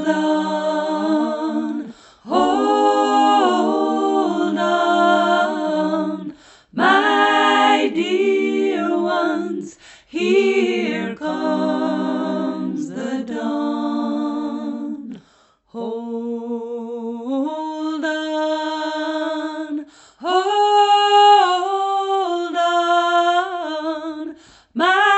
on, hold on, my dear ones, here comes the dawn. Hold on, my